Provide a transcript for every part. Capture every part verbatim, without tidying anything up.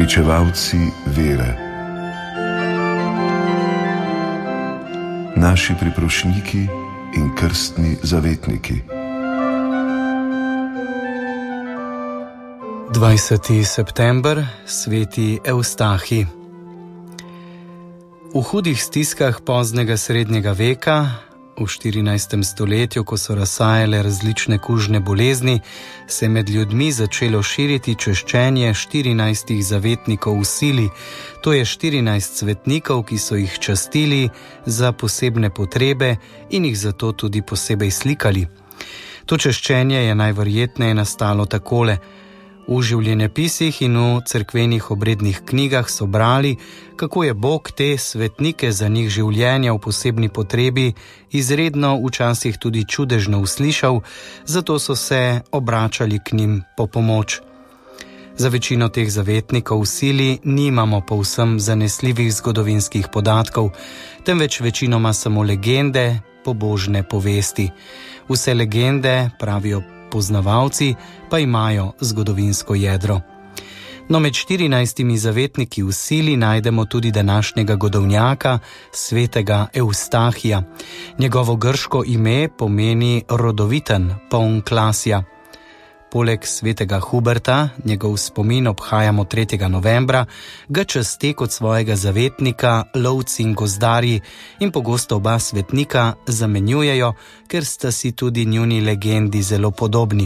pričevalci vere, naši priprošniki in krstni zavetniki. dvajseti september, sveti Evstahij. V hudih stiskah poznega srednjega veka, v štirinajstem stoletju, ko so razsajale različne kužne bolezni, se je med ljudmi začelo širiti češčenje štirinajstih zavetnikov v sili, to je štirinajst svetnikov, ki so jih častili za posebne potrebe in jih zato tudi posebej slikali. To češčenje je najverjetneje nastalo takole. V življenjepisih in v cerkvenih obrednih knjigah so brali, kako je Bog te svetnike za njih življenja v posebni potrebi izredno, včasih tudi čudežno uslišal, zato so se obračali k njim po pomoč. Za večino teh zavetnikov v sili nimamo povsem zanesljivih zgodovinskih podatkov, temveč večinoma samo legende, pobožne povesti. Vse legende, pravijo poznavalci, pa imajo zgodovinsko jedro. No, med štirinajstimi zavetniki v sili najdemo tudi današnjega godovnjaka, svetega Evstahija. Njegovo grško ime pomeni rodoviten, poln klasja. Poleg svetega Huberta, njegov spomin obhajamo tretjega novembra, ga časti kot svojega zavetnika lovci in gozdarji in pogosto oba svetnika zamenjujejo, ker sta si tudi njuni legendi zelo podobni.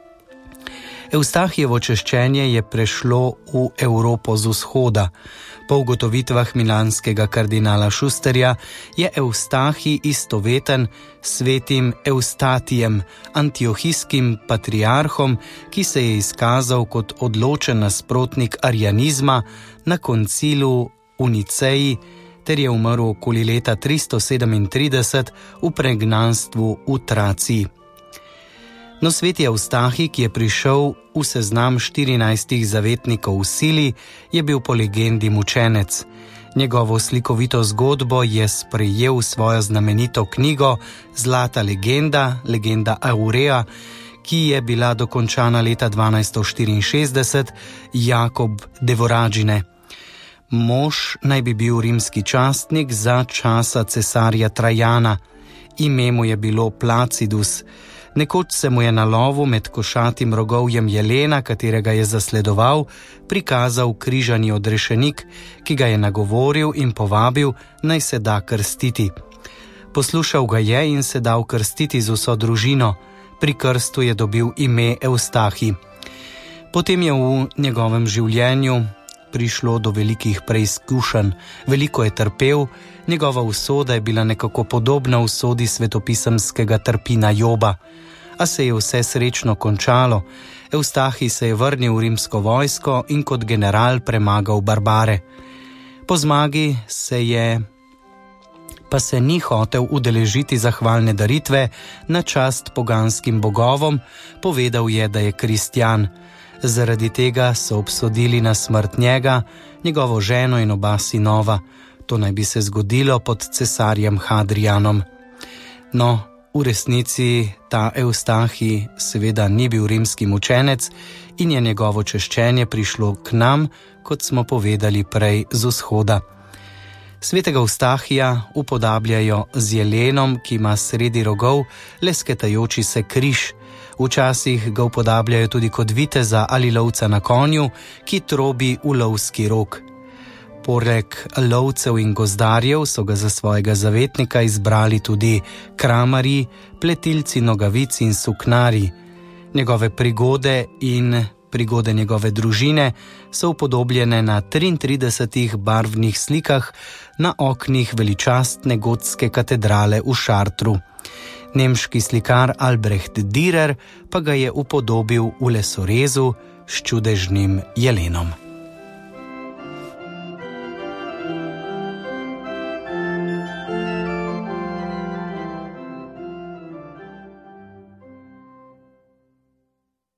Evstahijevo češčenje je prešlo v Evropo z vzhoda. Po ugotovitvah milanskega kardinala Šusterja je Evstahij istoveten svetim Evstatijem, antiohijskim patriarhom, ki se je izkazal kot odločen nasprotnik arianizma na koncilu v Niceji ter je umrl okoli leta tristo sedemintrideset v pregnanstvu v Traciji. No, sveti Evstahij, ki je prišel v seznam štirinajstih zavetnikov v sili, je bil po legendi mučenec. Njegovo slikovito zgodbo je sprejel svojo znamenito knjigo Zlata legenda, legenda Aurea, ki je bila dokončana leta dvanajsto štiriinšestdeset, Jakob de Voragine. Mož naj bi bil rimski častnik za časa cesarja Trajana. Ime mu je bilo Placidus. Nekoč se mu je na lovu med košatim rogovjem jelena, katerega je zasledoval, prikazal križani odrešenik, ki ga je nagovoril in povabil, naj se da krstiti. Poslušal ga je in se dal krstiti z vso družino. Pri krstu je dobil ime Evstahij. Potem je v njegovem življenju prišlo do velikih preizkušenj, veliko je trpel, njegova usoda je bila nekako podobna usodi svetopisemskega trpina Joba. A se je vse srečno končalo. Evstahij se je vrnil v rimsko vojsko in kot general premagal barbare. Po zmagi se je, pa se ni hotel udeležiti zahvalne daritve na čast poganskim bogovom, povedal je, da je kristjan. Zaradi tega so obsodili na smrt njega, njegovo ženo in oba sinova. To naj bi se zgodilo pod cesarjem Hadrianom. No, v resnici ta Evstahij seveda ni bil rimski mučenec in je njegovo češčenje prišlo k nam, kot smo povedali prej, z vzhoda. Svetega Evstahija upodabljajo z jelenom, ki ima sredi rogov lesketajoči se križ. Včasih ga upodabljajo tudi kot viteza ali lovca na konju, ki trobi v lovski rog. Poleg lovcev in gozdarjev so ga za svojega zavetnika izbrali tudi kramarji, pletilci nogavic in suknarji. Njegove prigode in prigode njegove družine so upodobljene na triintridesetih barvnih slikah na oknih veličastne gotske katedrale v Šartru. Nemški slikar Albrecht Dürer pa ga je upodobil v lesorezu s čudežnim jelenom.